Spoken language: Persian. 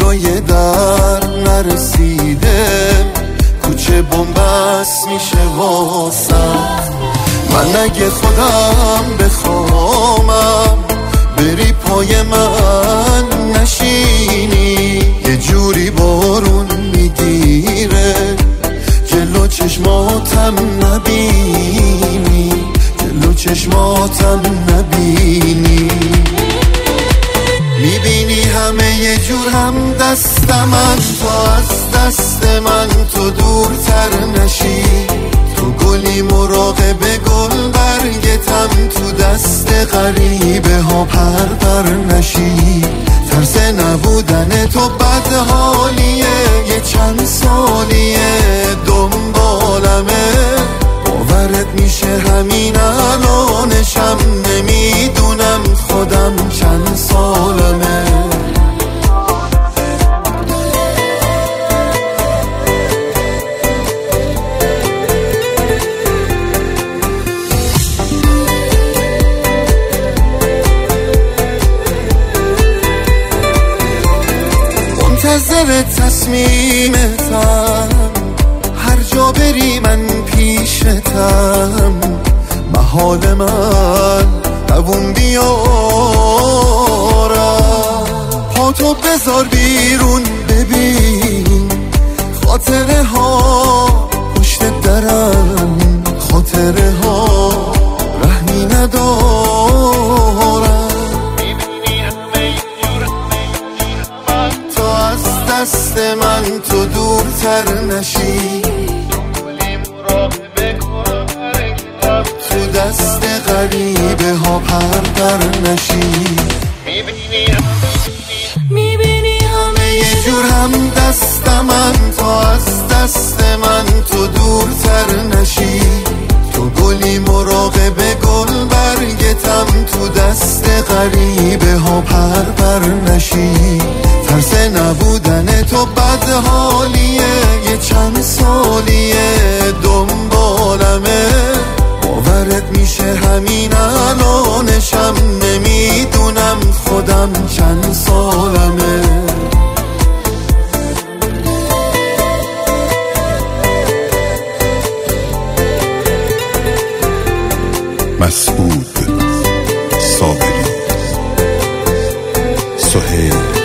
جلوی در نرسیده، کوچه بنبست میشه واسم. من اگه خودم بخوامم بری پای من نشینی، یه جوری بارون میگیره جلو چشماتم نبینی، جلو چشماتم نبینی. میبینی همه یه جور هم دستمن، تا از دست من تو دورتر نشی. تو گلی مراقب گل برگتم، تو دست غریبه ها پر نشی. ترس نبودن تو بد حالیه، یه چند سالیه دنبالمه. باورت میشه همین الانشم نمیدونم خودم چند سالمه. منتظر تصمیمتم، هر جا بری من پیشتم. محال من دووم بیارم، پاتو بذار بیرون ببین خاطره ها پشت درم، خاطره ها رحمی ندارم. تا از دست من تو دورتر نشی، تو دست غریبه ها پر نشی. میبینی همه یه جور هم دست من، تا از دست من تو دورتر نشی. تو گلی مراقب گل برگتم، تو دست غریبه ها پر نشی. ترس نبودن تو بد حالیه، یه چند سالیه دنبالمه. باورت میشه همین الانشم نمیدونم خودم چند سالمه. مسعود صابری، سهیل